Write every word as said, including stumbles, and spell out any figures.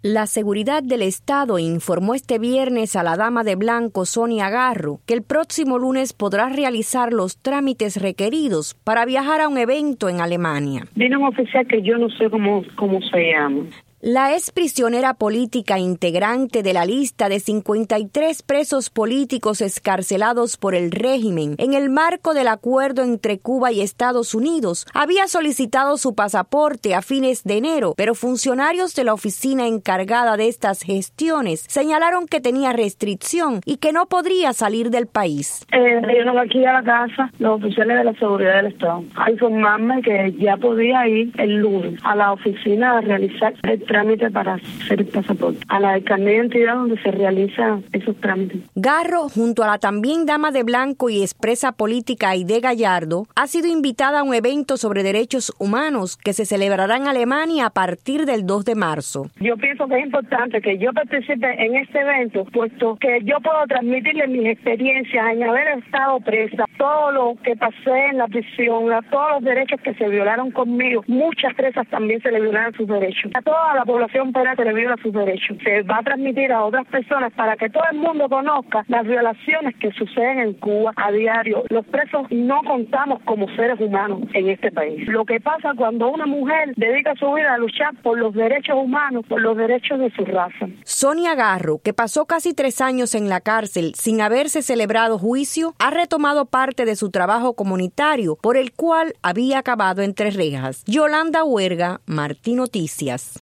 La Seguridad del Estado informó este viernes a la dama de blanco Sonia Garro que el próximo lunes podrá realizar los trámites requeridos para viajar a un evento en Alemania. Viene un oficial que yo no sé cómo, cómo se llama. La ex prisionera política integrante de la lista de cincuenta y tres presos políticos excarcelados por el régimen en el marco del acuerdo entre Cuba y Estados Unidos había solicitado su pasaporte a fines de enero, pero funcionarios de la oficina encargada de estas gestiones señalaron que tenía restricción y que no podría salir del país. Eh, vinieron aquí a la casa los oficiales de la Seguridad del Estado a informarme que ya podía ir el lunes a la oficina a realizar el trámite para hacer el pasaporte, a la del carnet de identidad donde se realizan esos trámites. Garro, junto a la también dama de blanco y expresa política Aide Gallardo, ha sido invitada a un evento sobre derechos humanos que se celebrará en Alemania a partir del dos de marzo. Yo pienso que es importante que yo participe en este evento, puesto que yo puedo transmitirle mis experiencias en haber estado presa, todo lo que pasé en la prisión, a todos los derechos que se violaron conmigo. Muchas presas también se le violaron sus derechos. A toda la La población pena se le viola sus derechos. Se va a transmitir a otras personas para que todo el mundo conozca las violaciones que suceden en Cuba a diario. Los presos no contamos como seres humanos en este país. Lo que pasa cuando una mujer dedica su vida a luchar por los derechos humanos, por los derechos de su raza. Sonia Garro, que pasó casi tres años en la cárcel sin haberse celebrado juicio, ha retomado parte de su trabajo comunitario, por el cual había acabado entre rejas. Yolanda Huerga, Martí Noticias.